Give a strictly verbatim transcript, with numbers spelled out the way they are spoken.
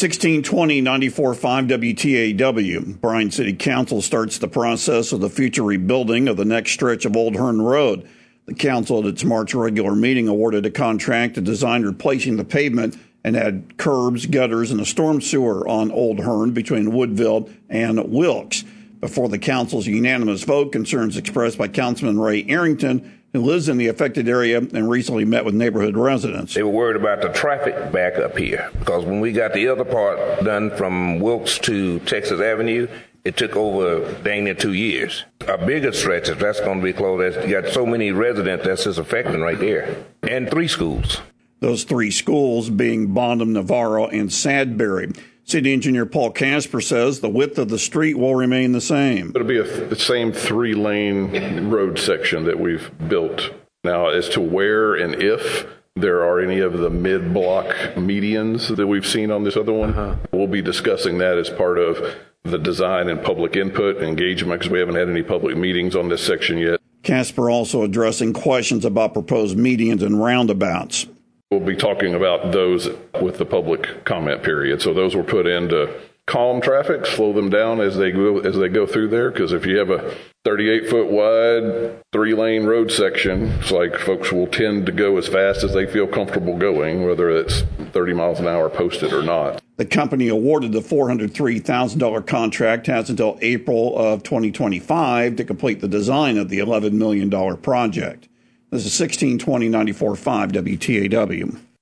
sixteen twenty ninety-four point five W T A W. Bryan City Council starts the process of the future rebuilding of the next stretch of Old Hearn Road. The council at its March regular meeting awarded a contract to design replacing the pavement and add curbs, gutters, and a storm sewer on Old Hearn between Woodville and Wilkes. Before the council's unanimous vote, concerns expressed by Councilman Ray Arrington, who lives in the affected area and recently met with neighborhood residents. They were worried about the traffic back up here because when we got the other part done from Wilkes to Texas Avenue, it took over dang near two years. Our bigger stretches, that's going to be closed. You got so many residents that's just affecting right there. And three schools. Those three schools being Bondum, Navarro, and Sadbury. City Engineer Paul Casper says the width of the street will remain the same. It'll be a th- the same three-lane road section that we've built. Now, as to where and if there are any of the mid-block medians that we've seen on this other one, uh-huh. we'll be discussing that as part of the design and public input engagement because we haven't had any public meetings on this section yet. Casper also addressing questions about proposed medians and roundabouts. We'll be talking about those with the public comment period. So those were put in to calm traffic, slow them down as they go as they go through there. Because if you have a thirty-eight foot wide, three lane road section, it's like folks will tend to go as fast as they feel comfortable going, whether it's thirty miles an hour posted or not. The company awarded the four hundred three thousand dollars contract has until April of twenty twenty-five to complete the design of the eleven million dollars project. This is sixteen twenty ninety-four point five W T A W.